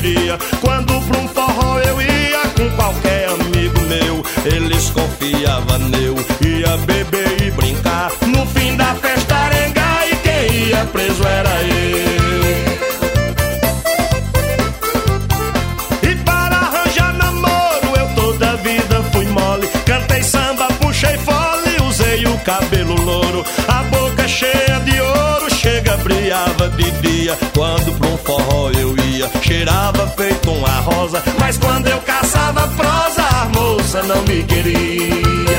queria. Quando pra um forró eu ia com qualquer amigo meu, eles confiavam neu, ia beber e brincar. No fim da festa arengar, e quem ia preso era eu. E para arranjar namoro eu toda a vida fui mole. Cantei samba, puxei fole, usei o cabelo louro, a boca cheia de ouro, chega brilhava de dia. Quando pra um forró eu ia, cheirava feito uma rosa, mas quando eu caçava prosa, a moça não me queria.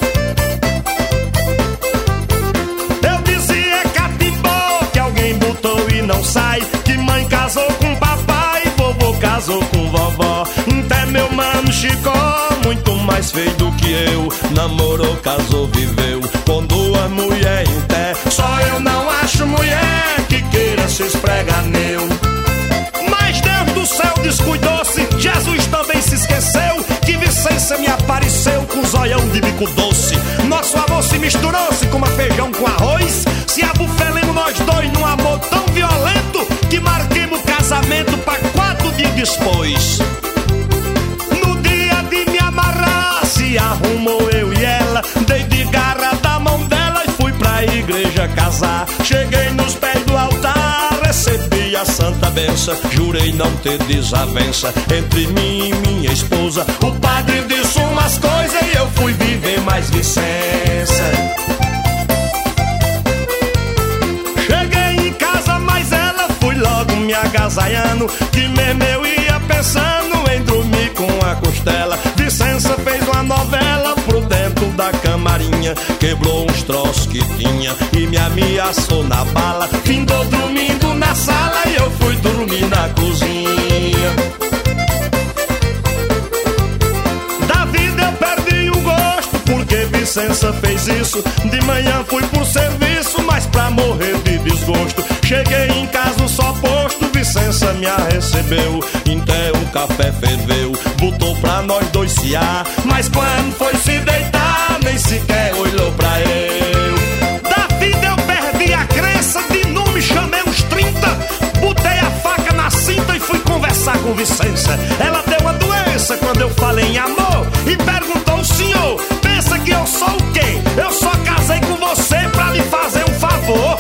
Eu dizia catimbó, que alguém botou e não sai, que mãe casou com papai, vovô casou com vovó. Até meu mano Chicó, muito mais feio do que eu, namorou, casou, viveu com duas mulheres em pé. Só eu não acho mulher que queira se esfregar neu. Mas Deus do céu descuidou-se, Jesus também se esqueceu, que Vicência me apareceu com zoião de bico doce. Nosso amor se misturou-se como feijão com arroz, se abufelemos nós dois num amor tão violento, que marquemos casamento pra 4 dias depois. No dia de me amarrar, se arrumou eu e ela, dei de garra da mão dela e fui pra igreja casar. Cheguei nos pés do altar, recebi a santa benção, jurei não ter desavença entre mim e minha esposa. O padre disse umas coisas e eu fui viver mais licença. Cheguei em casa, mas ela fui logo me agasalhando, que mesmo eu ia pensando em dormir com a costela. Vicência fez uma novela pro dentro da camarinha, quebrou uns troços que tinha e me ameaçou na bala. Findou dormindo na sala e eu fui dormir na cozinha. Da vida eu perdi o gosto, porque Vicência fez isso. De manhã fui por serviço, mas pra morrer de desgosto. Cheguei em casa só posto, Vicência me recebeu, até o café ferveu, botou pra nós dois ciar. Mas quando foi se deitar, nem sequer olhou pra eu. Da vida eu perdi a crença, de não me chamei uns 30. Botei a faca na cinta e fui conversar com Vicência. Ela deu uma doença quando eu falei em amor e perguntou: o senhor pensa que eu sou o quê? Eu só casei com você pra lhe fazer um favor.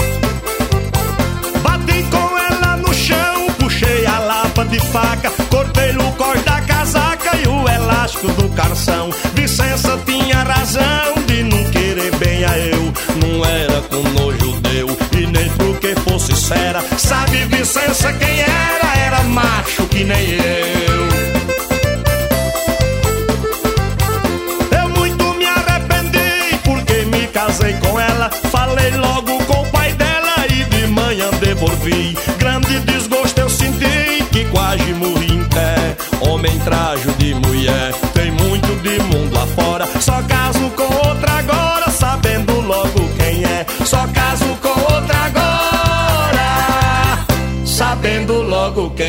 Bati com ela no chão, puxei a lapa de faca, cortei o cós da casaca e o elástico do calção. Vicência tinha razão de não querer bem a eu, não era com nojo deu e nem porque fosse séria. Sabe Vicência quem era? Era macho que nem eu. Eu muito me arrependi porque me casei com ela, falei logo com o pai dela e de manhã devolvi. Grande desgosto eu senti, que quase morri em pé. Homem trajo de mulher, tem muito de mundo lá fora. Só caso com outra agora, sabendo logo quem é. Só caso com outra agora, sabendo logo quem